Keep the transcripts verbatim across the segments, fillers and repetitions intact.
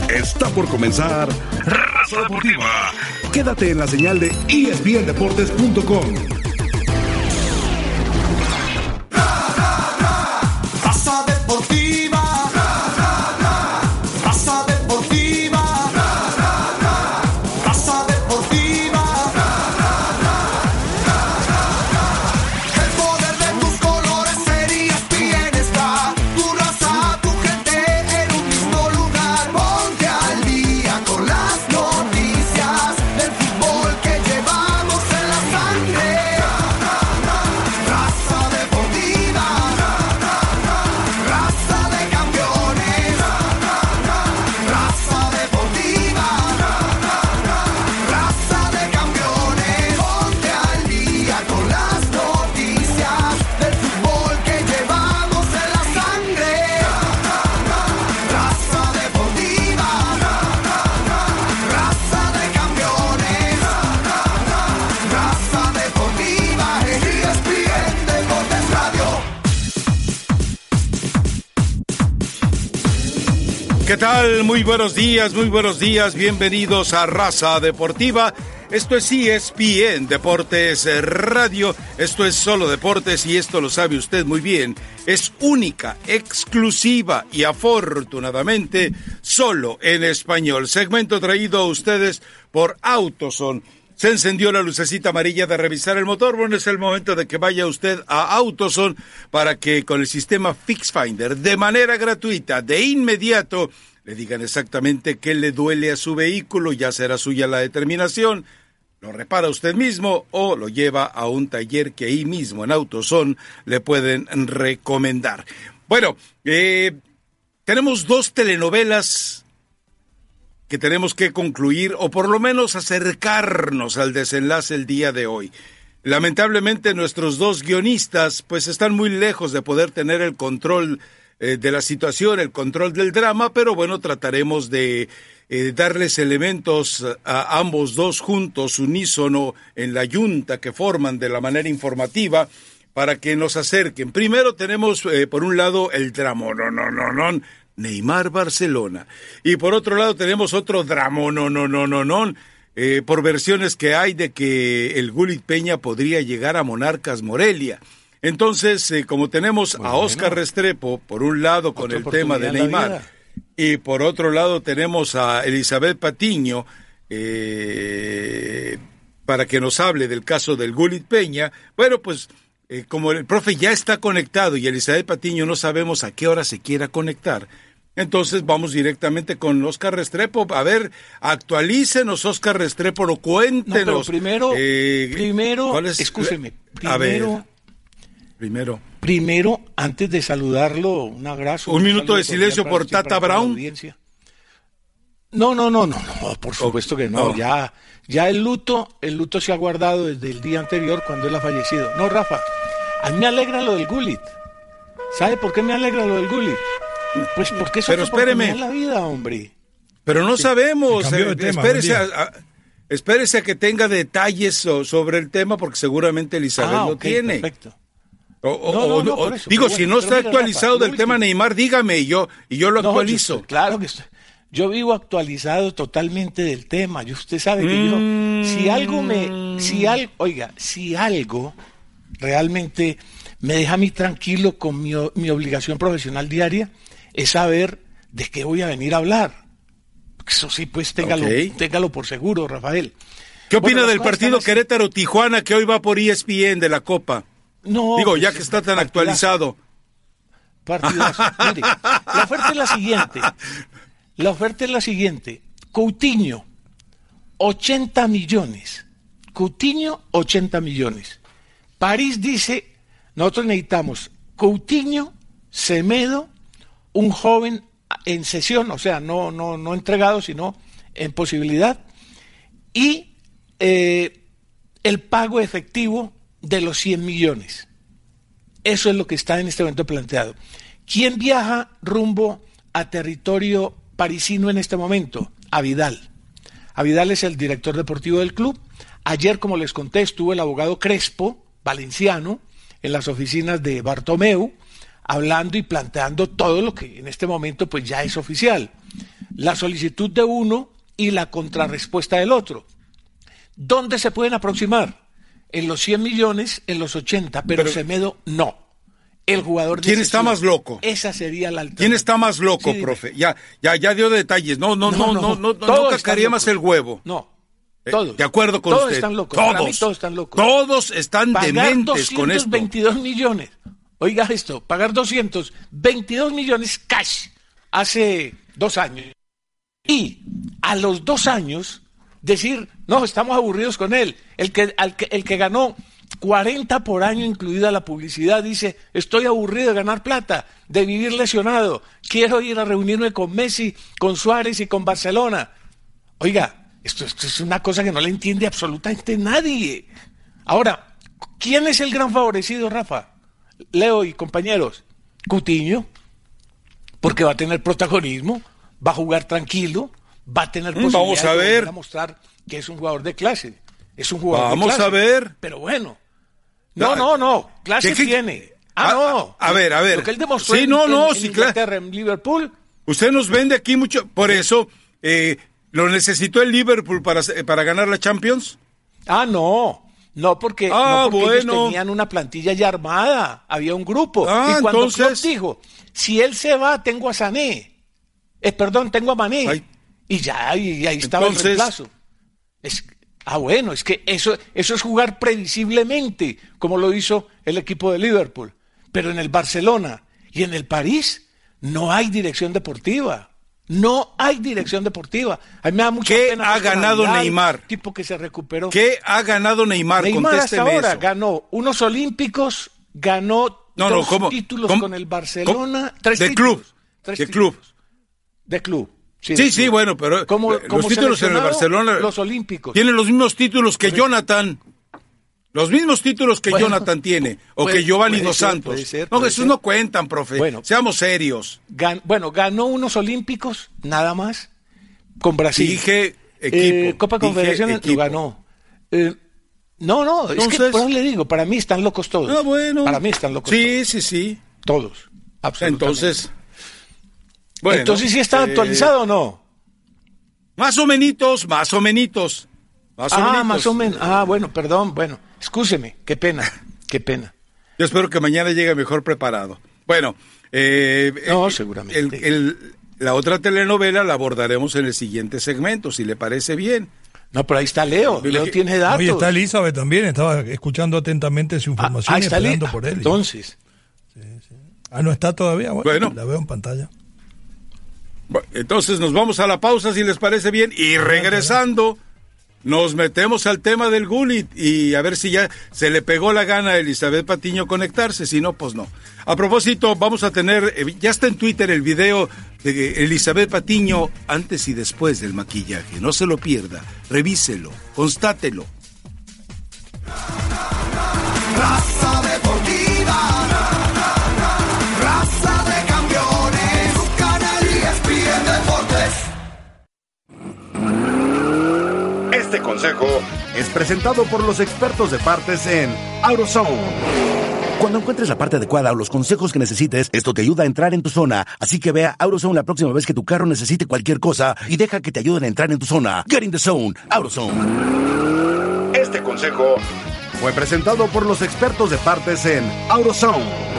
Está por comenzar Raza Deportiva. Quédate en la señal de E S P N Deportes punto com. Raza Deportiva. Raza Deportiva. Raza Deportiva. El poder de tus colores sería bien está. Tu raza, tu gente en un mismo lugar. Ponte al día con las noticias del fútbol que llevamos en la sangre. Raza Deportiva. Raza de campeones. Raza Deportiva. Raza de campeones. Ponte al día con las noticias del fútbol que llevamos en la sangre. Raza Deportiva. Raza de campeones. Raza Deportiva. En E S P N Deportes Radio. ¿Qué tal? Muy buenos días, muy buenos días. Bienvenidos a Raza Deportiva. Esto es E S P N Deportes Radio. Esto es solo deportes y esto lo sabe usted muy bien. Es única, exclusiva y afortunadamente solo en español. Segmento traído a ustedes por AutoZone. Se encendió la lucecita amarilla de revisar el motor. Bueno, es el momento de que vaya usted a AutoZone para que con el sistema FixFinder, de manera gratuita, de inmediato, le digan exactamente qué le duele a su vehículo. Ya será suya la determinación. Lo repara usted mismo o lo lleva a un taller que ahí mismo en AutoZone le pueden recomendar. Bueno, eh, tenemos dos telenovelas que tenemos que concluir o por lo menos acercarnos al desenlace el día de hoy. Lamentablemente nuestros dos guionistas pues están muy lejos de poder tener el control eh, de la situación, el control del drama, pero bueno, trataremos de eh, darles elementos a ambos dos juntos, unísono, en la yunta que forman de la manera informativa para que nos acerquen. Primero tenemos eh, por un lado el drama, no, no, no, no, Neymar Barcelona. Y por otro lado tenemos otro drama, no, no, no, no, no, eh, por versiones que hay de que el Gullit Peña podría llegar a Monarcas Morelia. Entonces, eh, como tenemos bueno, a Óscar Restrepo, por un lado con el tema de Neymar, y por otro lado tenemos a Elizabeth Patiño, eh, para que nos hable del caso del Gullit Peña, bueno, pues... Eh, como el profe ya está conectado y Elizabeth Patiño no sabemos a qué hora se quiera conectar, entonces vamos directamente con Óscar Restrepo. A ver, actualícenos, Óscar Restrepo, lo cuéntenos. No, pero primero, eh, primero, escúcheme, primero, a ver, primero, primero, antes de saludarlo, un abrazo. Un, un minuto de silencio por Tata Brown. No, no, no, no, no, por supuesto que no, no. ya, ya el luto, el luto se ha guardado desde el día anterior cuando él ha fallecido. No, Rafa, a mí me alegra lo del Gullit. ¿Sabe por qué me alegra lo del Gullit? Pues porque eso es en la vida, hombre. Pero no sí. sabemos, eh, tema, espérese, a, a, espérese a que tenga detalles so, sobre el tema porque seguramente Elizabeth ah, lo okay, tiene. Perfecto. O, o, no, no, no, o, eso, digo, si bueno, no está mira, actualizado Rafa, del tema último. Neymar, dígame y yo, y yo lo no, actualizo. Yo, claro que estoy. Yo vivo actualizado totalmente del tema. Y usted sabe que mm. yo, si algo me, si algo, oiga, si algo realmente me deja a mí tranquilo con mi, mi obligación profesional diaria, es saber de qué voy a venir a hablar. Eso sí, pues téngalo, okay. téngalo por seguro, Rafael. ¿Qué opina bueno, del partido Querétaro-Tijuana que hoy va por E S P N de la Copa? No. Digo, ya que está tan partidazo, actualizado. Partidazo. Mire, la oferta es la siguiente. La oferta es la siguiente. Coutinho, ochenta millones. Coutinho, ochenta millones. París dice, nosotros necesitamos Coutinho, Semedo, un joven en cesión, o sea, no, no, no entregado, sino en posibilidad, y eh, el pago efectivo de los cien millones. Eso es lo que está en este momento planteado. ¿Quién viaja rumbo a territorio parisino en este momento? A Vidal. A Vidal es el director deportivo del club. Ayer, como les conté, estuvo el abogado Crespo, valenciano, en las oficinas de Bartomeu, hablando y planteando todo lo que en este momento pues ya es oficial. la solicitud de uno y la contrarrespuesta del otro. ¿Dónde se pueden aproximar? En los cien millones, en los ochenta, pero, pero Semedo no. El jugador de ¿Quién está más loco? Esa sería la alternativa. ¿Quién está más loco, sí, profe? Ya, ya, ya dio detalles. No, no, no, no, no, no, no, no cascaría más el huevo. No, todos. Eh, de acuerdo con todos usted. Están locos. Todos. Para mí todos están locos. Todos están pagar dementes con esto. doscientos veintidós millones. Oiga esto, pagar doscientos veintidós millones cash hace dos años. Y a los dos años decir, no, estamos aburridos con él. El que, al que, el que ganó cuarenta por año, incluida la publicidad, dice, estoy aburrido de ganar plata, de vivir lesionado, quiero ir a reunirme con Messi, con Suárez y con Barcelona. Oiga, esto, esto es una cosa que no le entiende absolutamente nadie. Ahora, ¿quién es el gran favorecido, Rafa? Leo y compañeros, Coutinho, porque va a tener protagonismo, va a jugar tranquilo, va a tener posibilidad Vamos a ver. de mostrar que es un jugador de clase. Es un jugador Vamos de clase. a ver. Pero bueno. No, no, no. Clase ¿Qué, qué? tiene. Ah, no. A, a ver, a ver. Lo que él demostró sí, en, no, no, en, sí, en claro. Inglaterra, en Liverpool. Usted nos vende aquí mucho. Por eso, eh, ¿lo necesitó el Liverpool para, para ganar la Champions? Ah, no. No, porque, ah, no porque bueno. ellos tenían una plantilla ya armada. Había un grupo. Ah, y cuando entonces... Klopp dijo, si él se va, tengo a Sané. Eh, perdón, tengo a Mané. Ay. Y ya, y ahí estaba entonces... el reemplazo. Es, ah, bueno, es que eso, eso es jugar previsiblemente, como lo hizo el equipo de Liverpool. Pero en el Barcelona y en el París no hay dirección deportiva. No hay dirección deportiva. A mí me da mucha ¿Qué pena ha ganado Vidal, Neymar? Tipo que se recuperó. ¿Qué ha ganado Neymar? Neymar hasta ahora eso. ganó unos olímpicos, ganó no, dos no, ¿cómo? títulos ¿Cómo? con el Barcelona. ¿Cómo? Tres de títulos. club. Tres de títulos. club. De club. Sí, sí, de sí club. bueno, pero como, los como títulos en el Barcelona. Los olímpicos. Tienen los mismos títulos que Jonathan. Los mismos títulos que bueno, Jonathan tiene, o puede, que Giovanni Dos ser, Santos. Ser, no, esos ser. no cuentan, profe. Bueno, seamos serios. Gan, bueno, ganó unos olímpicos, nada más, con Brasil. Dije equipo. Eh, Copa Confederaciones lo ganó. Eh, no, no, Entonces, es que por eso le digo, para mí están locos todos. Ah, bueno. Para mí están locos sí, todos. Sí, sí, sí. Todos, absolutamente. Entonces, bueno, Entonces, ¿sí está eh, actualizado o no? Más o menitos, más o menitos. Más ah, o menitos. más o menos. Ah, bueno, perdón, bueno. Excúseme, qué pena, qué pena. Yo espero que mañana llegue mejor preparado. Bueno, eh, no, el, seguramente. El, el, la otra telenovela la abordaremos en el siguiente segmento, si le parece bien. No, pero ahí está Leo, Leo que... tiene datos. Oye, está Elizabeth también, estaba escuchando atentamente su información ah, y esperando ah, por él. Entonces. Sí, sí. Ah, no está todavía, bueno, bueno, la veo en pantalla. Bueno, entonces nos vamos a la pausa, si les parece bien, y regresando... Nos metemos al tema del Gullit y a ver si ya se le pegó la gana a Elizabeth Patiño conectarse, si no, pues no. A propósito, vamos a tener, ya está en Twitter el video de Elizabeth Patiño antes y después del maquillaje. No se lo pierda, revíselo, constátelo. Raza deportiva, raza de campeones, su canal E S P N Deportes. Este consejo es presentado por los expertos de partes en AutoZone. Cuando encuentres la parte adecuada o los consejos que necesites, esto te ayuda a entrar en tu zona. Así que ve a AutoZone la próxima vez que tu carro necesite cualquier cosa y deja que te ayuden a entrar en tu zona. Get in the zone, AutoZone. Este consejo fue presentado por los expertos de partes en AutoZone.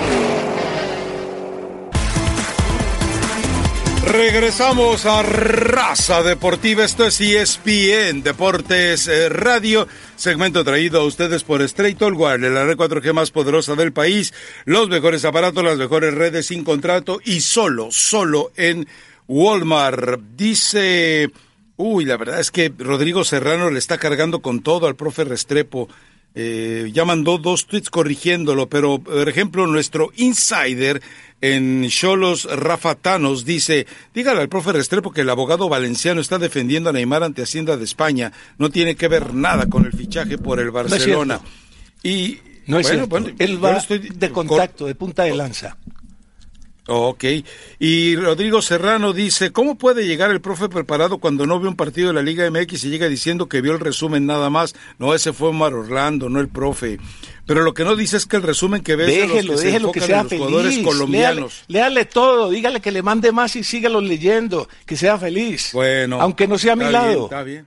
Regresamos a Raza Deportiva, esto es E S P N Deportes eh, Radio, segmento traído a ustedes por Straight All Wireless, la red cuatro G más poderosa del país, los mejores aparatos, las mejores redes sin contrato y solo, solo en Walmart. Dice, uy, la verdad es que Rodrigo Serrano le está cargando con todo al profe Restrepo. Eh, ya mandó dos tweets corrigiéndolo, pero por ejemplo nuestro insider en Xolos, Rafa Thanos, dice, dígale al profe Restrepo que el abogado valenciano está defendiendo a Neymar ante Hacienda de España, no tiene que ver nada con el fichaje por el Barcelona. No y no es bueno, cierto. bueno, él va estoy... de contacto, de punta de lanza. Ok, y Rodrigo Serrano dice, ¿cómo puede llegar el profe preparado cuando no vio un partido de la Liga M X y llega diciendo que vio el resumen nada más? No, ese fue Omar Orlando, no el profe. Pero lo que no dice es que el resumen que ves déjelo, de los que déjelo se que enfocan sea en los feliz. jugadores colombianos. Léale, léale todo, dígale que le mande más y sígalo leyendo, que sea feliz. Bueno. Aunque no sea a mi está lado. Bien, está bien.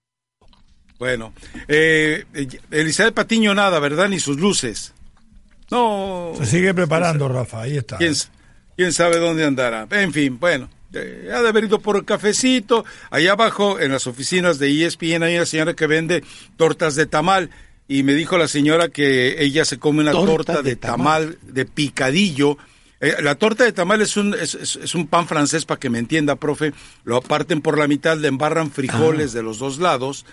Bueno, eh, Elizabeth Patiño nada, ¿verdad? Ni sus luces. No. Se sigue preparando, Rafa, ahí está. ¿Quién, quién sabe dónde andará? En fin, bueno, eh, ha de haber ido por el cafecito. Allá abajo, en las oficinas de E S P N, hay una señora que vende tortas de tamal. Y me dijo la señora que ella se come una torta, torta de, de tamal, tamal de picadillo. Eh, la torta de tamal es un es, es, es un pan francés, para que me entienda, profe. Lo parten por la mitad, le embarran frijoles ah. de los dos lados.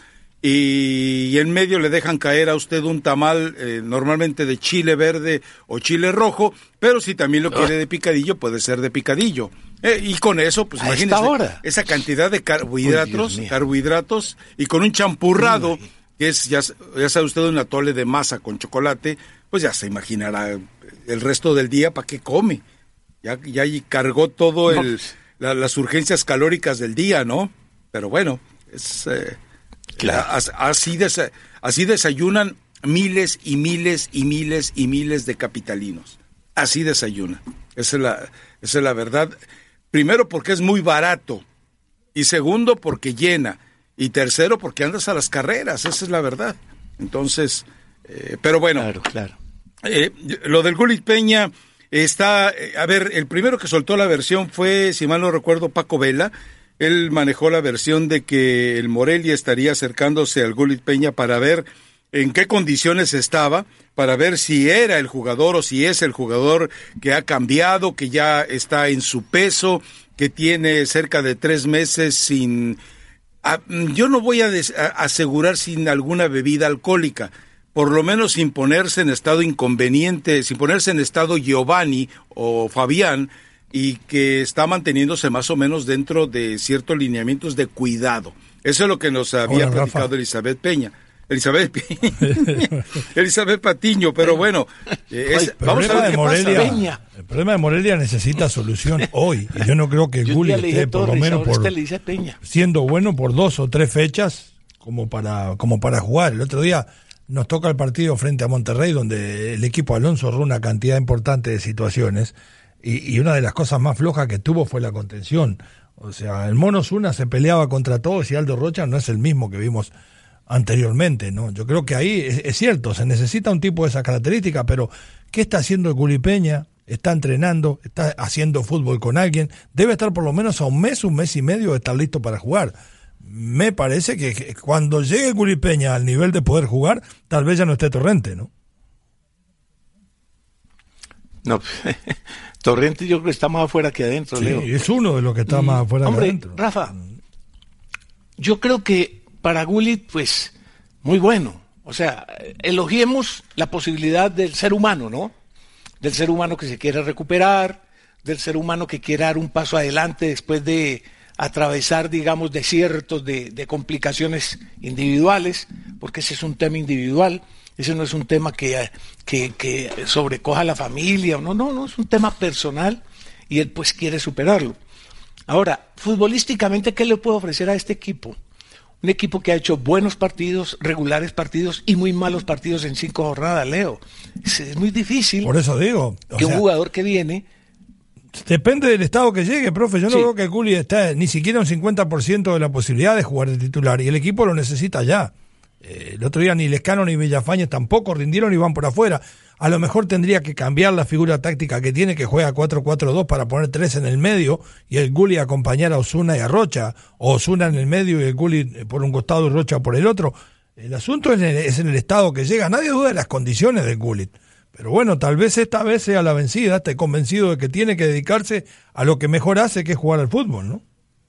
Y, y en medio le dejan caer a usted un tamal eh, normalmente de chile verde o chile rojo, pero si también lo quiere de picadillo, puede ser de picadillo. Eh, y con eso, pues imagínese esa cantidad de carbohidratos, Uy, carbohidratos y con un champurrado, Uy. que es, ya, ya sabe usted, un atole de masa con chocolate, pues ya se imaginará el resto del día para qué come. Ya, ya cargó todo el, no. la, las urgencias calóricas del día, ¿no? Pero bueno, es... Eh, Claro. Así, desa, así desayunan miles y miles y miles y miles de capitalinos. Así desayunan. Esa es la, esa es la verdad. Primero, porque es muy barato. Y segundo, porque llena. Y tercero, porque andas a las carreras. Esa es la verdad. Entonces, eh, pero bueno. Claro, claro. Eh, lo del Gulit Peña está... Eh, a ver, el primero que soltó la versión fue, si mal no recuerdo, Paco Vela. Él manejó la versión de que el Morelia estaría acercándose al Gulit Peña para ver en qué condiciones estaba, para ver si era el jugador o si es el jugador que ha cambiado, que ya está en su peso, que tiene cerca de tres meses sin... A, yo no voy a, des, a asegurar sin alguna bebida alcohólica, por lo menos sin ponerse en estado inconveniente, sin ponerse en estado Giovanni o Fabián, y que está manteniéndose más o menos dentro de ciertos lineamientos de cuidado. Eso es lo que nos había Hola, platicado Rafa. Elizabeth Peña. Elizabeth Peña. Elizabeth Patiño, pero bueno, es, vamos a ver qué Morelia, pasa. Peña. El problema de Morelia necesita solución hoy. Y yo no creo que el Gulli esté por lo menos por, siendo bueno por dos o tres fechas como para, como para jugar. El otro día nos toca el partido frente a Monterrey, donde el equipo Alonso erró una cantidad importante de situaciones. Y, y una de las cosas más flojas que tuvo fue la contención. O sea, el Mono Zuna se peleaba contra todos y Aldo Rocha no es el mismo que vimos anteriormente, ¿no? Yo creo que ahí es, es cierto, se necesita un tipo de esas características, pero ¿qué está haciendo el Gulit Peña? Está entrenando, está haciendo fútbol con alguien, debe estar por lo menos a un mes, un mes y medio de estar listo para jugar. Me parece que, que cuando llegue el Gulit Peña al nivel de poder jugar, tal vez ya no esté Torrente, ¿no? No, Torrente yo creo que está más afuera que adentro, sí, Leo. Es uno de los que está y, más afuera hombre, que adentro. Rafa, yo creo que para Gulit, pues, muy bueno. O sea, elogiemos la posibilidad del ser humano, ¿no? Del ser humano que se quiere recuperar, del ser humano que quiere dar un paso adelante después de atravesar, digamos, desiertos de, de complicaciones individuales, porque ese es un tema individual. Ese no es un tema que, que, que sobrecoja a la familia, no, no, no, es un tema personal y él pues quiere superarlo. Ahora, futbolísticamente, ¿qué le puedo ofrecer a este equipo? Un equipo que ha hecho buenos partidos, regulares partidos y muy malos partidos en cinco jornadas, Leo. Es, es muy difícil. Por eso digo. Que sea, un jugador que viene... Depende del estado que llegue, profe. Yo no sí. veo que el Gulli esté ni siquiera un cincuenta por ciento de la posibilidad de jugar de titular y el equipo lo necesita ya. Eh, el otro día ni Lescano ni Villafañez tampoco rindieron y van por afuera. A lo mejor tendría que cambiar la figura táctica que tiene, que juega cuatro cuatro dos para poner tres en el medio y el Gulli acompañar a Osuna y a Rocha, o Osuna en el medio y el Gulli por un costado y Rocha por el otro. El asunto es en el, es en el estado que llega. Nadie duda de las condiciones del Gulli, pero bueno, tal vez esta vez sea la vencida. Esté convencido de que tiene que dedicarse a lo que mejor hace, que es jugar al fútbol, ¿no?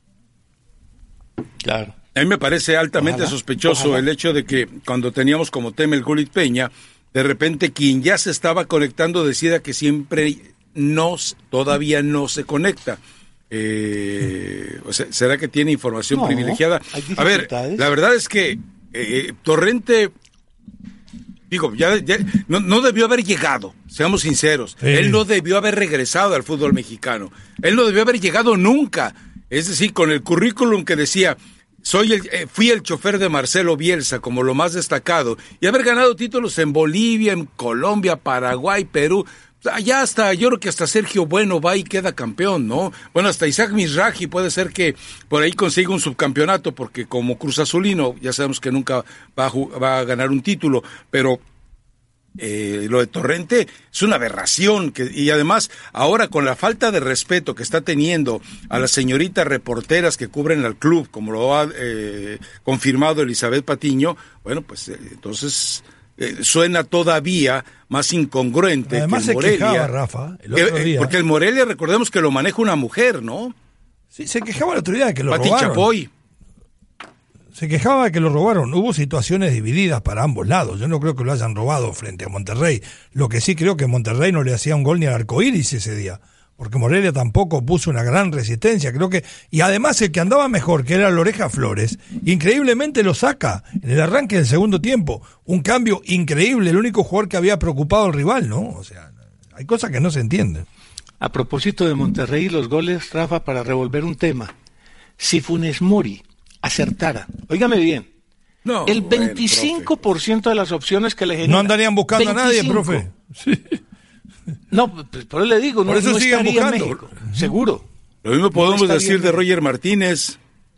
Claro. A mí me parece altamente ojalá, sospechoso ojalá. el hecho de que cuando teníamos como tema el Gulit Peña, de repente quien ya se estaba conectando decida que siempre no, todavía no se conecta. Eh, o sea, ¿será que tiene información no, privilegiada? A ver, la verdad es que eh, Torrente Digo, ya, ya no, no debió haber llegado, seamos sinceros. Sí. Él no debió haber regresado al fútbol mexicano. Él no debió haber llegado nunca. Es decir, con el currículum que decía, soy el, eh, fui el chofer de Marcelo Bielsa como lo más destacado, y haber ganado títulos en Bolivia, en Colombia, Paraguay, Perú. Allá hasta, yo creo que hasta Sergio Bueno va y queda campeón, ¿no? Bueno, hasta Isaac Mizrahi puede ser que por ahí consiga un subcampeonato, porque como Cruz Azulino ya sabemos que nunca va a, va a ganar un título, pero eh, lo de Torrente es una aberración, que, y además ahora con la falta de respeto que está teniendo a las señoritas reporteras que cubren al club, como lo ha eh, confirmado Elizabeth Patiño, bueno, pues eh, entonces... Eh, suena todavía más incongruente. Además que el Morelia, se quejaba, Rafa, el otro eh, día. Porque el Morelia, recordemos que lo maneja una mujer, ¿no? Sí, se quejaba el otro día de que lo Pati robaron. Chapoy. Se quejaba de que lo robaron. Hubo situaciones divididas para ambos lados. Yo no creo que lo hayan robado frente a Monterrey. Lo que sí creo que Monterrey no le hacía un gol ni al arcoíris ese día. Porque Morelia tampoco puso una gran resistencia, creo que, y además el que andaba mejor, que era la Oreja Flores, increíblemente lo saca en el arranque del segundo tiempo, un cambio increíble, el único jugador que había preocupado al rival, ¿no? O sea, hay cosas que no se entienden. A propósito de Monterrey y los goles, Rafa, para revolver un tema, si Funes Mori acertara, óigame bien, no, el bueno, veinticinco por ciento profe. De las opciones que le generan, no andarían buscando veinticinco. A nadie, profe. Sí. No, pues por eso le digo, por no, eso no siguen estaría buscando. En México, seguro. Lo mismo podemos no decir de Roger Martínez.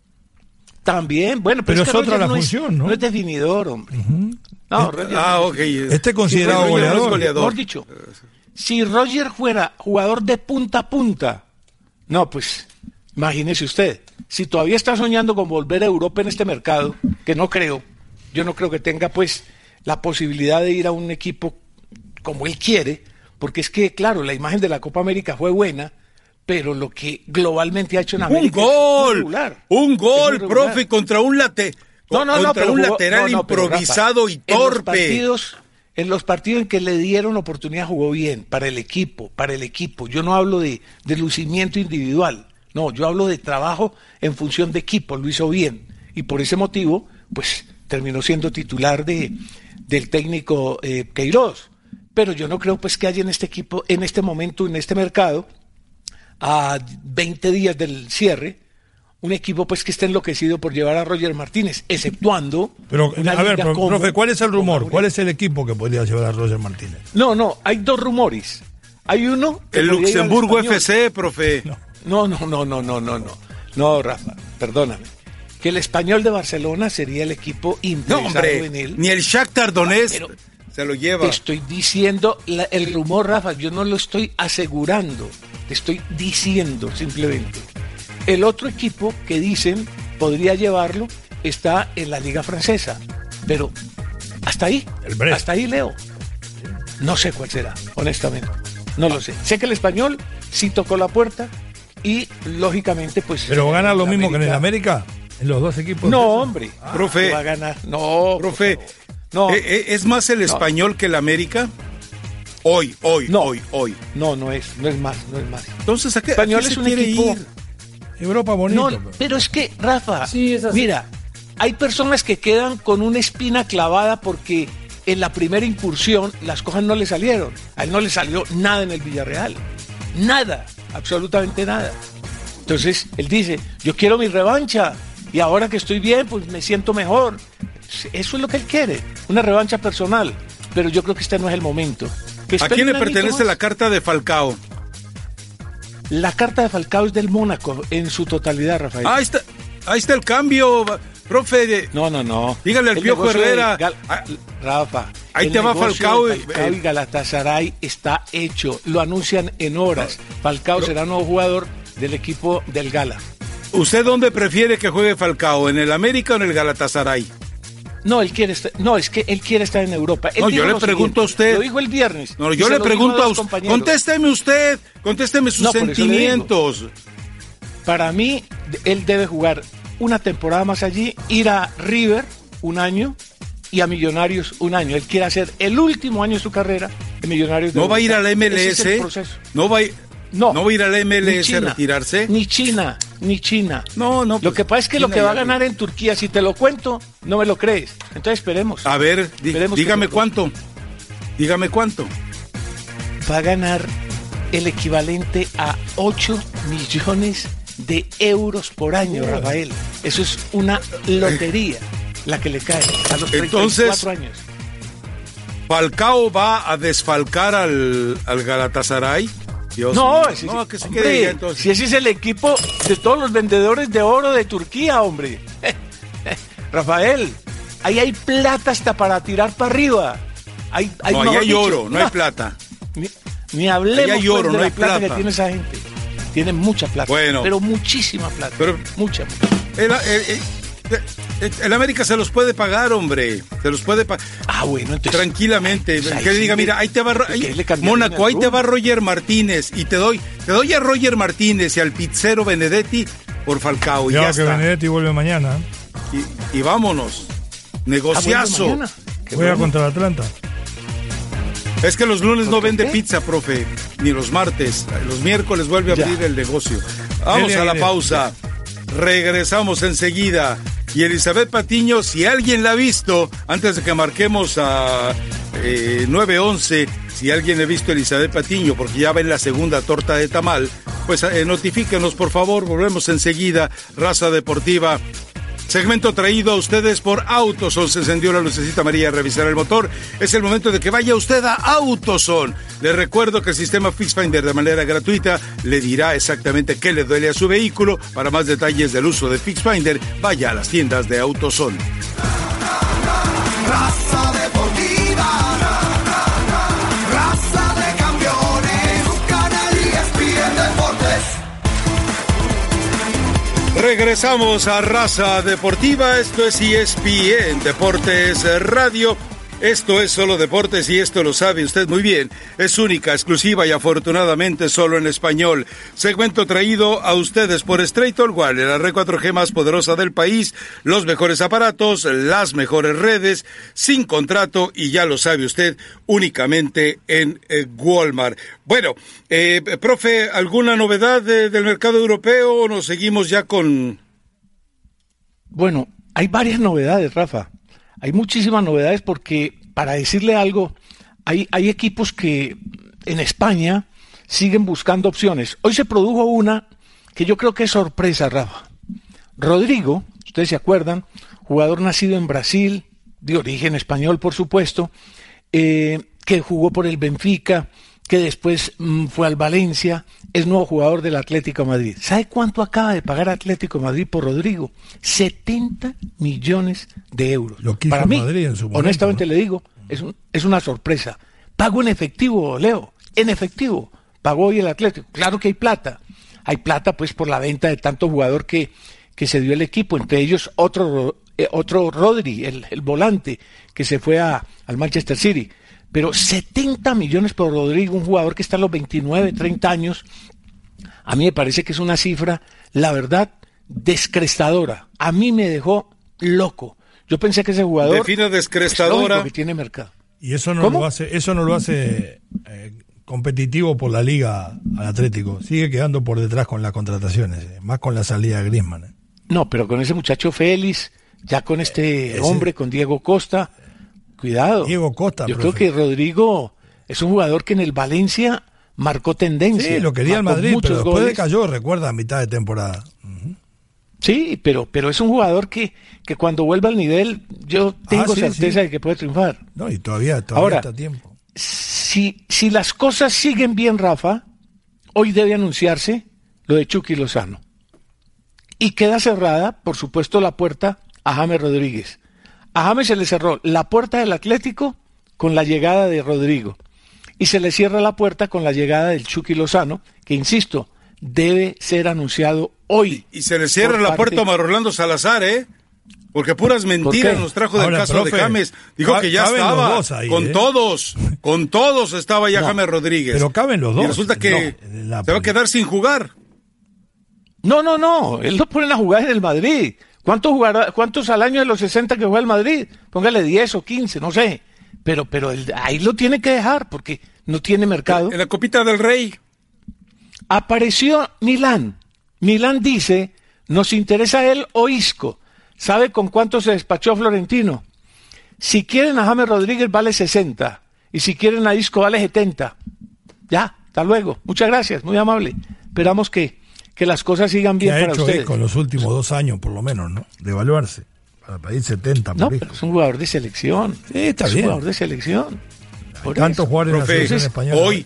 También, bueno, pero, pero es, es que otra Roger la no función, es, ¿no? No es definidor, hombre. Uh-huh. No, Roger ah, no ok. Este es considerado sí, goleador. No es goleador. Mejor dicho, si Roger fuera jugador de punta a punta, no, pues, imagínese usted, si todavía está soñando con volver a Europa en este mercado, que no creo, yo no creo que tenga, pues, la posibilidad de ir a un equipo como él quiere, porque es que, claro, la imagen de la Copa América fue buena, pero lo que globalmente ha hecho en América un gol, es regular. Un gol, profe, contra un, late, no, no, contra no, un jugó, lateral no, no, improvisado Rafa, y torpe. En los, partidos, en los partidos en que le dieron oportunidad jugó bien, para el equipo, para el equipo. Yo no hablo de, de lucimiento individual, no, yo hablo de trabajo en función de equipo, lo hizo bien. Y por ese motivo, pues, terminó siendo titular de, del técnico eh, Queiroz. Pero yo no creo pues que haya en este equipo, en este momento, en este mercado, a veinte días del cierre, un equipo pues que esté enloquecido por llevar a Roger Martínez, exceptuando... Pero, a ver, pro, como, profe, ¿cuál es el rumor? ¿Cuál es el equipo que podría llevar a Roger Martínez? No, no, hay dos rumores. Hay uno... Que el Luxemburgo F C, profe. No, no, no, no, no, no, no. No, Rafa, perdóname. Que el Español de Barcelona sería el equipo interesado no, hombre, en él. Ni el Shakhtar Donetsk... Pero, se lo lleva. Te estoy diciendo la, el rumor, Rafa, yo no lo estoy asegurando, te estoy diciendo simplemente. El otro equipo que dicen podría llevarlo está en la Liga Francesa, pero hasta ahí, el hasta ahí Leo. No sé cuál será, honestamente, no lo sé. Sé que el Español sí tocó la puerta y lógicamente pues... ¿Pero gana lo mismo América, que en el América? ¿En los dos equipos? No, hombre. Ah, profe. Va a ganar. No, profe. No. ¿Es más el español no. que el América? Hoy, hoy, no. hoy, hoy. No, no es, no es más, no es más. Entonces, ¿a qué, español ¿a qué es se un quiere equipo... ir? Europa bonito. No, pero es que, Rafa, sí, es así. Mira, hay personas que quedan con una espina clavada porque en la primera incursión las cosas no le salieron. A él no le salió nada en el Villarreal. Nada, absolutamente nada. Entonces, él dice, yo quiero mi revancha y ahora que estoy bien, pues me siento mejor. Eso es lo que él quiere, una revancha personal, pero yo creo que este no es el momento. ¿A quién le pertenece más? La carta de Falcao? La carta de Falcao es del Mónaco en su totalidad, Rafael. Ah, ahí está, ahí está el cambio, profe. De... No, no, no. Dígale al Piojo Herrera. Gal... Ah, Rafa. Ahí te va Falcao. Falcao y Galatasaray está hecho, lo anuncian en horas. Falcao pero... será nuevo jugador del equipo del Gala. ¿Usted dónde prefiere que juegue Falcao, en el América o en el Galatasaray? No, él quiere estar, no, es que él quiere estar en Europa. Él no, yo le pregunto a usted. Lo dijo el viernes. No, yo le pregunto a usted. Contésteme usted, contésteme sus no, sentimientos. Para mí, él debe jugar una temporada más allí, ir a River un año y a Millonarios un año. Él quiere hacer el último año de su carrera en Millonarios de ¿No Europa. va a ir a la M L S? Ese es el proceso. ¿No va a ir, no, no va a, ir a la M L S China, a retirarse? Ni China, ni China. No, no. Lo pues, que pasa es que China lo que va a ganar en Turquía, si te lo cuento, no me lo crees. Entonces esperemos. A ver, esperemos dígame cuánto. Dígame cuánto. Va a ganar el equivalente a ocho millones de euros por año, oh. Rafael. Eso es una lotería la que le cae a los treinta y cuatro años. ¿Falcao va a desfalcar al, al Galatasaray? Dios no, mío. ese, no, que se hombre, quede ahí, entonces. Si ese es el equipo de todos los vendedores de oro de Turquía, hombre. Rafael, ahí hay plata hasta para tirar para arriba. Hay, hay, no, ahí hay dicho, oro, no, no hay plata. Ni, ni hablemos hay oro, pues, de no la hay plata, plata que tiene esa gente. Tienen mucha plata, bueno, pero muchísima plata. Pero, mucha, mucha. El, el, el, el América se los puede pagar, hombre. Se los puede pagar. Ah, bueno, entonces. Tranquilamente. Pues, que le diga, mira, ahí te va. Ahí, Mónaco, ahí te va Roger Martínez. Y te doy, te doy a Roger Martínez y al pizzero Benedetti por Falcao. Y ya, ya que está. Benedetti vuelve mañana. Y, y vámonos. Negociazo. Ah, Juega bueno. contra el Atlanta. Es que los lunes no vende qué? pizza, profe, ni los martes. Los miércoles vuelve a abrir ya. el negocio. Vamos viene, a la viene. pausa. Regresamos enseguida. Y Elizabeth Patiño, si alguien la ha visto, antes de que marquemos a eh, nueve once, si alguien ha visto a Elizabeth Patiño, porque ya va en la segunda torta de tamal, pues eh, notifíquenos, por favor. Volvemos enseguida. Raza Deportiva. Segmento traído a ustedes por AutoZone. Se encendió la lucecita amarilla a revisar el motor. Es el momento de que vaya usted a AutoZone. Le recuerdo que el sistema FixFinder de manera gratuita le dirá exactamente qué le duele a su vehículo. Para más detalles del uso de FixFinder, vaya a las tiendas de AutoZone. Raza Deportiva, raza de campeones, un canal E S P N Deportes. Regresamos a Raza Deportiva, esto es E S P N Deportes Radio, esto es solo deportes y esto lo sabe usted muy bien, es única, exclusiva y afortunadamente solo en español. Segmento traído a ustedes por Straight All Wireless, la red cuatro G más poderosa del país, los mejores aparatos, las mejores redes, sin contrato y ya lo sabe usted, únicamente en eh, Walmart. Bueno, eh, profe, ¿alguna novedad de, del mercado europeo o nos seguimos ya con...? Bueno, hay varias novedades, Rafa. Hay muchísimas novedades porque, para decirle algo, hay, hay equipos que en España siguen buscando opciones. Hoy se produjo una que yo creo que es sorpresa, Rafa. Rodrigo, ustedes se acuerdan, jugador nacido en Brasil, de origen español, por supuesto, eh, que jugó por el Benfica, que después mmm, fue al Valencia, es nuevo jugador del Atlético de Madrid. ¿Sabe cuánto acaba de pagar Atlético de Madrid por Rodrigo? setenta millones de euros. Lo quiso Para mí, Madrid en su momento, honestamente ¿no? le digo, es, un, es una sorpresa. Pago en efectivo, Leo, en efectivo. Pagó hoy el Atlético. Claro que hay plata. Hay plata pues por la venta de tanto jugador que, que se dio el equipo, entre ellos otro, eh, otro Rodri, el, el volante, que se fue a, al Manchester City. Pero setenta millones por Rodrigo, un jugador que está a los veintinueve, treinta años, a mí me parece que es una cifra, la verdad, descrestadora. A mí me dejó loco. Yo pensé que ese jugador... Define descrestadora. Es que tiene mercado. Y eso no ¿Cómo? lo hace, eso no lo hace eh, competitivo por la liga al Atlético. Sigue quedando por detrás con las contrataciones, eh, más con la salida de Griezmann. Eh. No, pero con ese muchacho Félix, ya con este eh, hombre, ese... con Diego Costa... Cuidado. Diego Costa. Yo profe. creo que Rodrigo es un jugador que en el Valencia marcó tendencia. Sí, lo quería el Madrid, pero después goles. Decayó, recuerda, a mitad de temporada. Uh-huh. Sí, pero, pero es un jugador que, que cuando vuelva al nivel, yo tengo ah, sí, certeza sí. de que puede triunfar. No, y todavía, todavía Ahora, está a tiempo. Si, si las cosas siguen bien, Rafa, hoy debe anunciarse lo de Chucky Lozano. Y queda cerrada, por supuesto, la puerta a James Rodríguez. A James se le cerró la puerta del Atlético con la llegada de Rodrigo y se le cierra la puerta con la llegada del Chucky Lozano, que insisto, debe ser anunciado hoy. Y, y se le cierra la parte... puerta a Marolando Salazar, ¿eh? Porque puras mentiras nos trajo del Ahora, caso profe, de James. Dijo que ya estaba ahí, con ¿eh? todos, con todos estaba ya no, James Rodríguez. Pero caben los dos. Y resulta que no, la... se va a quedar sin jugar. No, no, no, él lo ponen a jugar en el Madrid. ¿Cuántos jugará, cuántos al año de los sesenta que juega el Madrid? Póngale diez o quince, no sé. Pero, pero el, ahí lo tiene que dejar porque no tiene mercado. En la Copita del Rey. Apareció Milán. Milán dice ¿Nos interesa él o Isco? ¿Sabe con cuánto se despachó Florentino? Si quieren a James Rodríguez vale sesenta y si quieren a Isco vale setenta. Ya, hasta luego. Muchas gracias, muy amable. Esperamos que, que las cosas sigan bien para ustedes. Ha hecho Isco en los últimos dos años, por lo menos, ¿no? De evaluarse. Para pedir setenta. No, pero es un jugador de selección. Sí, está es bien. un jugador de selección. Por tanto jugar en la selección española. Hoy,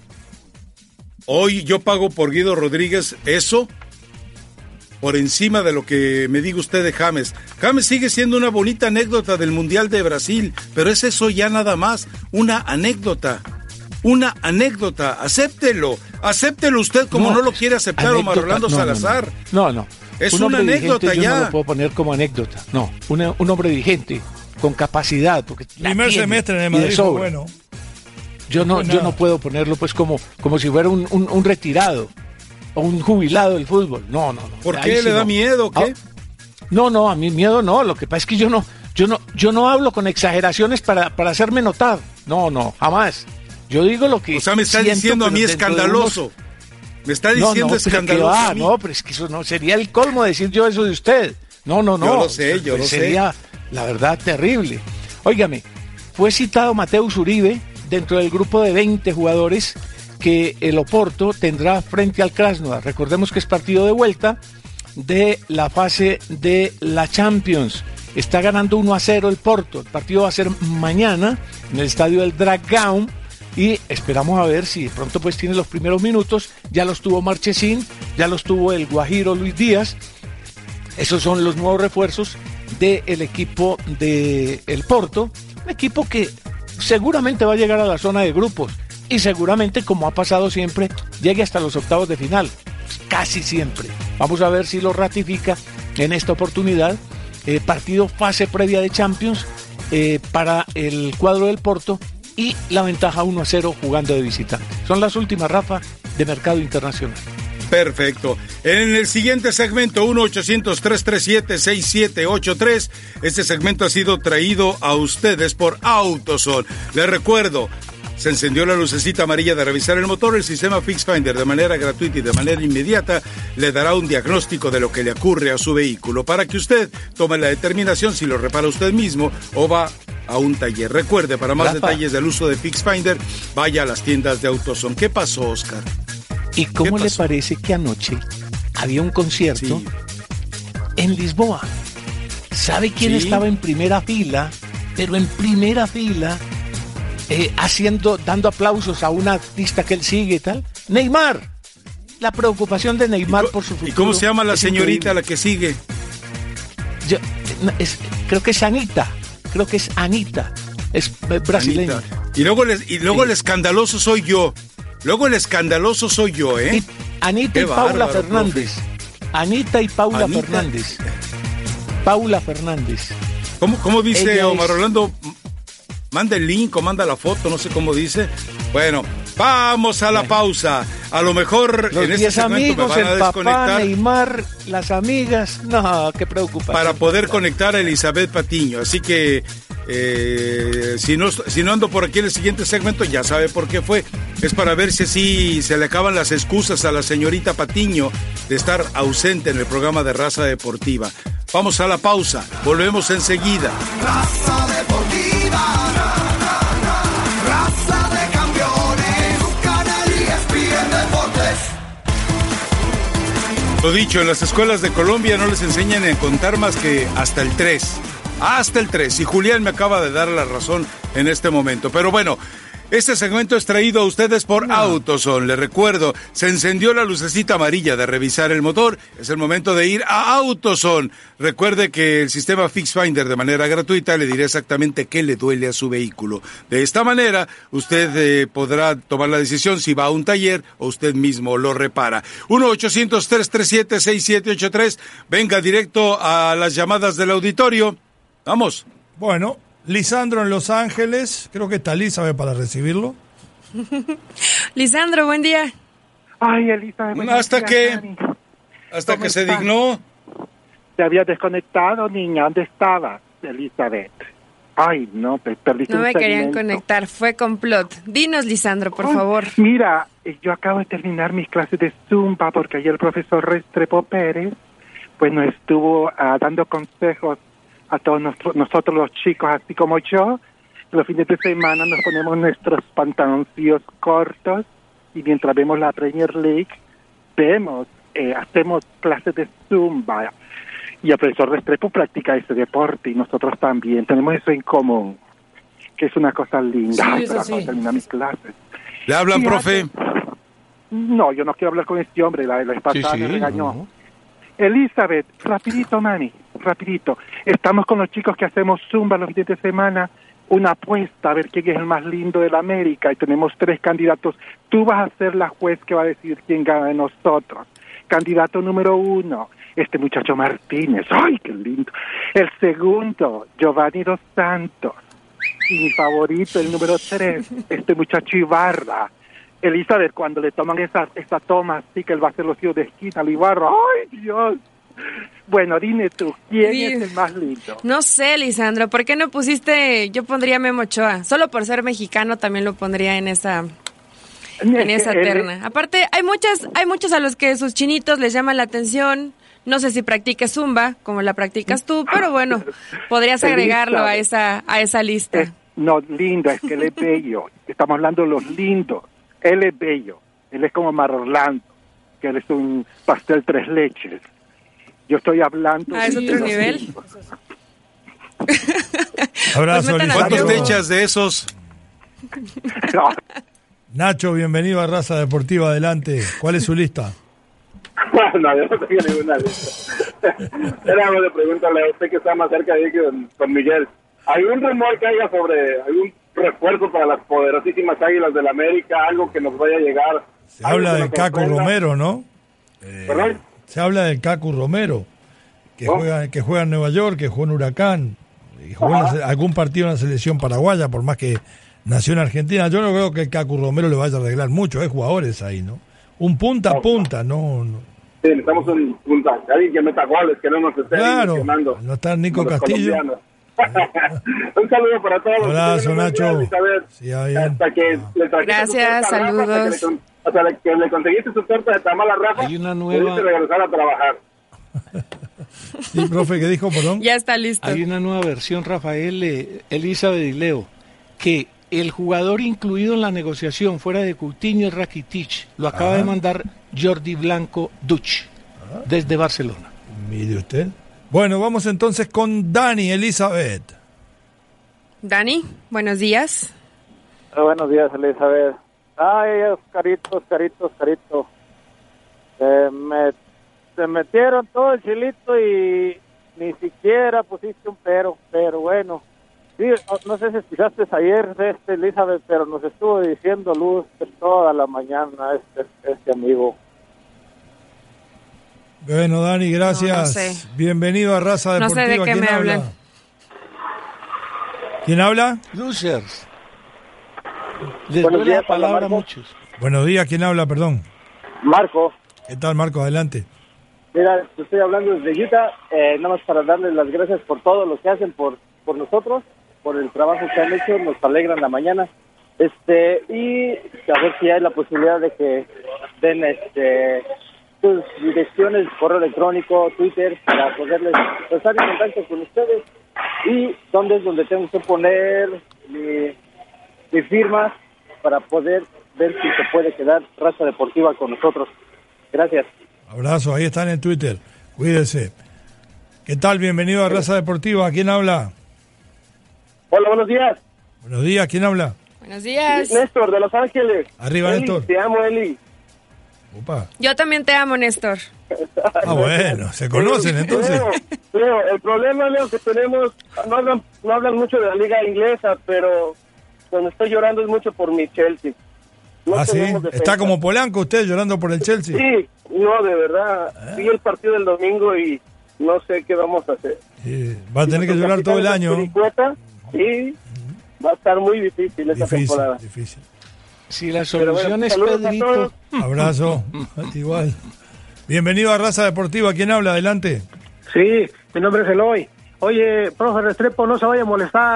hoy yo pago por Guido Rodríguez eso por encima de lo que me diga usted de James. James sigue siendo una bonita anécdota del Mundial de Brasil, pero es eso ya nada más, una anécdota. Una anécdota, acéptelo, acéptelo usted como no, no lo quiere aceptar Omar Rolando no, Salazar. No, no, no. Es un una anécdota yo ya. No lo puedo poner como anécdota, no, una, un hombre vigente, con capacidad. Porque primer semestre en el Madrid fue bueno. Yo no, no yo no puedo ponerlo pues como, como si fuera un, un, un retirado o un jubilado del fútbol. No, no, no. ¿Por qué? ¿Le da no. miedo? ¿Qué? No, no, a mí miedo no. Lo que pasa es que yo no, yo no, yo no hablo con exageraciones para, para hacerme notar. No, no, jamás. Yo digo lo que. O sea, me está diciendo a mí escandaloso. Unos... Me está diciendo no, no, escandaloso. Ah, no, pero es que eso no sería el colmo decir yo eso de usted. No, no, no. Yo lo sé, yo lo sería, sé. Sería, la verdad, terrible. Óigame, fue citado Mateus Uribe dentro del grupo de veinte jugadores que el Oporto tendrá frente al Krasnodar. Recordemos que es partido de vuelta de la fase de la Champions. Está ganando uno a cero el Porto. El partido va a ser mañana en el estadio del Dragão y esperamos a ver si de pronto pues tiene los primeros minutos. Ya los tuvo Marchesín, ya los tuvo el Guajiro Luis Díaz. Esos son los nuevos refuerzos del equipo del Porto, un equipo que seguramente va a llegar a la zona de grupos y seguramente, como ha pasado siempre, llegue hasta los octavos de final, casi siempre. Vamos a ver si lo ratifica en esta oportunidad. Eh, partido fase previa de Champions eh, para el cuadro del Porto y la ventaja uno a cero jugando de visitante. Son las últimas, Rafa, de mercado internacional. Perfecto. En el siguiente segmento, uno ochocientos, trescientos treinta y siete, sesenta y siete ochenta y tres, este segmento ha sido traído a ustedes por AutoZone. Les recuerdo, se encendió la lucecita amarilla de revisar el motor. El sistema FixFinder de manera gratuita y de manera inmediata le dará un diagnóstico de lo que le ocurre a su vehículo para que usted tome la determinación si lo repara usted mismo o va a un taller. Recuerde, para más Rafa. detalles del uso de FixFinder, vaya a las tiendas de AutoZone. ¿Qué pasó, Oscar? ¿Y cómo le parece que anoche había un concierto sí. en Lisboa? ¿Sabe quién sí. estaba en primera fila? Pero en primera fila, eh, haciendo, dando aplausos a un artista que él sigue y tal. Neymar. La preocupación de Neymar por su futuro. ¿Y cómo se llama la señorita a la que sigue? Yo, es, creo que es Anita. Creo que es Anita. Es brasileña. Anita. Y luego, el, y luego sí. el escandaloso soy yo. Luego el escandaloso soy yo, ¿eh? Anita y Paula Fernández. Profe. Anita y Paula Anita. Fernández. Paula Fernández. ¿Cómo, cómo dice Ella Omar es... Rolando? Manda el link o manda la foto, no sé cómo dice. Bueno, vamos a la bueno. pausa. A lo mejor Los en este segmento amigos, me van a el desconectar. Papá, Neymar, las amigas. No, qué preocupación. Para poder conectar a Elizabeth Patiño. Así que eh, si, no, si no ando por aquí en el siguiente segmento, ya sabe por qué fue. Es para ver si así se le acaban las excusas a la señorita Patiño de estar ausente en el programa de Raza Deportiva. Vamos a la pausa. Volvemos enseguida. Raza Deportiva. Lo dicho, en las escuelas de Colombia no les enseñan a contar más que hasta el tres. Hasta el tres. Y Julián me acaba de dar la razón en este momento. Pero bueno, este segmento es traído a ustedes por no. AutoZone. Les recuerdo, se encendió la lucecita amarilla de revisar el motor. Es el momento de ir a AutoZone. Recuerde que el sistema FixFinder de manera gratuita le dirá exactamente qué le duele a su vehículo. De esta manera, usted eh, podrá tomar la decisión si va a un taller o usted mismo lo repara. uno ochocientos, trescientos treinta y siete, sesenta y siete ochenta y tres. Venga directo a las llamadas del auditorio. Vamos. Bueno. Lisandro en Los Ángeles, creo que está Elizabeth para recibirlo. Lisandro, buen día. Ay, Elizabeth. ¿Hasta que hasta que se estás? dignó? Te había desconectado, niña. ¿Dónde estabas, Elizabeth? Ay, no, perdiste No me un querían conectar, fue complot. Dinos, Lisandro, por Ay, favor. Mira, yo acabo de terminar mis clases de Zumba porque ayer el profesor Restrepo Pérez pues nos estuvo uh, dando consejos a todos nuestro, nosotros los chicos, así como yo. Los fines de semana nos ponemos nuestros pantaloncillos cortos y mientras vemos la Premier League, vemos, eh, hacemos clases de Zumba y el profesor Restrepo practica ese deporte y nosotros también. Tenemos eso en común, que es una cosa linda. Sí, Ay, eso para sí. cuando termina mis clases. ¿Le hablan, Fíjate, profe? No, yo no quiero hablar con este hombre, la, la vez pasada Sí, sí, me regañó. no. Elizabeth, rapidito, mami, rapidito. Estamos con los chicos que hacemos Zumba los fines de semana, una apuesta a ver quién es el más lindo de la América y tenemos tres candidatos. Tú vas a ser la juez que va a decidir quién gana de nosotros. Candidato número uno, este muchacho Martínez. ¡Ay, qué lindo! El segundo, Giovanni Dos Santos. Y mi favorito, el número tres, este muchacho Ibarra. Elizabeth, cuando le toman esa, esa toma así que él va a hacer los tiros de esquina al Ibarra. ¡Ay, Dios! Bueno, dime tú, ¿quién Sí. es el más lindo? No sé, Lisandro, ¿por qué no pusiste? Yo pondría Memo Ochoa. Solo por ser mexicano también lo pondría en esa en esa Él- terna. Aparte, hay muchas hay muchos a los que sus chinitos les llama la atención. No sé si practiques Zumba, como la practicas tú, pero bueno, podrías agregarlo a esa a esa lista. Es- no, lindo, es que él es bello. Estamos hablando de los lindos. Él es bello. Él es como Mar Orlando, que él es un pastel tres leches. Yo estoy hablando... Ah, es de otro los nivel. lindos. Abrazo, Pues metan a ¿Cuántos Diego. te echas de esos? No, Nacho, bienvenido a Raza Deportiva. Adelante. ¿Cuál es su lista? No, yo no tengo ninguna lista. Era de preguntarle a usted que está más cerca de ahí que don, don Miguel. ¿Hay un rumor que haya sobre algún refuerzo para las poderosísimas Águilas del América? Algo que nos vaya a llegar. Se habla algo del que nos Caco sorprenda? Romero, ¿no? ¿Perdón? Se habla del Caco Romero, que ¿Oh? juega que juega en Nueva York, que jugó en Huracán, y jugó en la se- algún partido en la selección paraguaya, por más que nació en Argentina. Yo no creo que el Caco Romero le vaya a arreglar mucho, hay jugadores ahí, ¿no? Un punta a punta, no, no. Sí, necesitamos un punta. Alguien que meta goles, que no nos esté Claro, ilusionando. no está Nico como los Castillo. colombianos. Un saludo para todos. Abrazo, Que tengan un buen día, Nacho. Elizabeth. Sí, ya bien. Hasta que le trajiste Gracias, su torta a Rafa, saludos. Hasta que, le, con- hasta que le conseguiste su torta de tamal a Rafa. Hay una nueva- Pudiste regresar a trabajar. Sí, profe, ¿qué dijo, perdón? Ya está listo. Hay una nueva versión, Rafael, eh, Elizabeth y Leo, que el jugador incluido en la negociación fuera de Coutinho es Rakitic. Lo acaba Ajá. de mandar Jordi Blanco Duch desde Barcelona. Mire usted. Bueno, vamos entonces con Dani, Elizabeth. Dani, buenos días. Ah, buenos días, Elizabeth. Ay, Oscarito, Oscarito, Oscarito. Se, me, se metieron todo el chilito y ni siquiera pusiste un pero, pero bueno. Sí, no sé si escuchaste ayer de este Elizabeth, pero nos estuvo diciendo Luz toda la mañana este, este amigo. Bueno, Dani, gracias. No, no sé. Bienvenido a Raza No sé Deportiva. de qué ¿Quién me habla? hablan. ¿Quién habla? Losers. Les Buenos doy la días, habla palabra a Marco. muchos. Buenos días, ¿quién habla? Perdón. Marco, ¿Qué tal, Marco? Adelante. mira, te estoy hablando desde Utah, eh, nada más para darles las gracias por todo lo que hacen por, por nosotros, por el trabajo que han hecho, nos alegran la mañana. Este, y a ver si hay la posibilidad de que den este sus direcciones, correo electrónico, Twitter, para poderles estar en contacto con ustedes. Y dónde es donde tengo que poner mi, mi firma para poder ver si se puede quedar Raza Deportiva con nosotros. Gracias. Abrazo, ahí están en Twitter. Cuídese. ¿Qué tal? Bienvenido a Raza Deportiva. ¿Quién habla? Hola, buenos días. Buenos días, ¿quién habla? Buenos días. Néstor, de Los Ángeles. Arriba, Eli, Néstor. Te amo, Eli. Opa. Yo también te amo, Néstor. Ah, bueno, se conocen entonces. Leo, Leo, el problema, Leo, que tenemos, no hablan, no hablan mucho de la liga inglesa, pero cuando estoy llorando es mucho por mi Chelsea. No Ah, sí. tenemos defensa. Está como Polanco usted llorando por el Chelsea. Sí, no, de verdad. Vi el partido del domingo y no sé qué vamos a hacer. Sí, va a tener que llorar todo el año. Cuesta, sí, va a estar muy difícil esta Difícil, temporada. difícil. Si la Pero bueno, solución es saludos a Pedrito, todos. Abrazo. Igual. Bienvenido a Raza Deportiva. ¿Quién habla? Adelante. Sí, mi nombre es Eloy. Oye, profe Restrepo, no se vaya a molestar.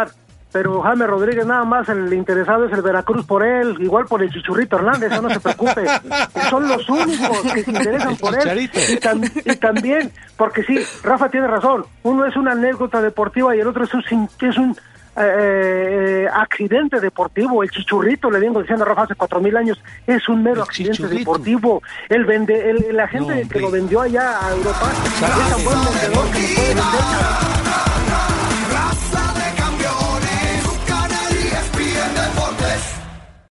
pero Jaime Rodríguez nada más el interesado es el Veracruz por él, igual por el Chichurrito Hernández, no, no se preocupe, son los únicos que se interesan por él, y, tam y también, porque sí, Rafa tiene razón, uno es una anécdota deportiva y el otro es un, es un eh, accidente deportivo. El Chichurrito, le vengo diciendo a Rafa hace cuatro mil años, es un mero el accidente chichurrito. deportivo, el vende, el, la gente no, que lo vendió allá a Europa es tan buen vendedor que lo puede vender